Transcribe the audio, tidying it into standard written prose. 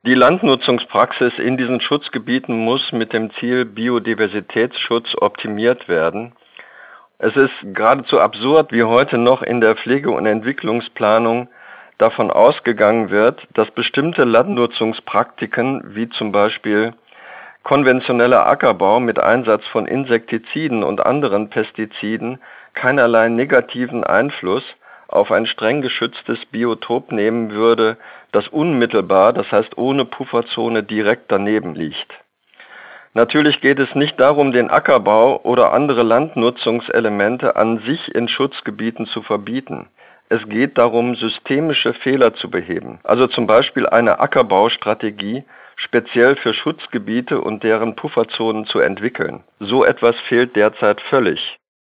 Die Landnutzungspraxis in diesen Schutzgebieten muss mit dem Ziel Biodiversitätsschutz optimiert werden. Es ist geradezu absurd, wie heute noch in der Pflege- und Entwicklungsplanung davon ausgegangen wird, dass bestimmte Landnutzungspraktiken, wie zum Beispiel konventioneller Ackerbau mit Einsatz von Insektiziden und anderen Pestiziden, keinerlei negativen Einfluss auf ein streng geschütztes Biotop nehmen würde, das unmittelbar, das heißt ohne Pufferzone, direkt daneben liegt. Natürlich geht es nicht darum, den Ackerbau oder andere Landnutzungselemente an sich in Schutzgebieten zu verbieten. Es geht darum, systemische Fehler zu beheben, also zum Beispiel eine Ackerbaustrategie speziell für Schutzgebiete und deren Pufferzonen zu entwickeln. So etwas fehlt derzeit völlig.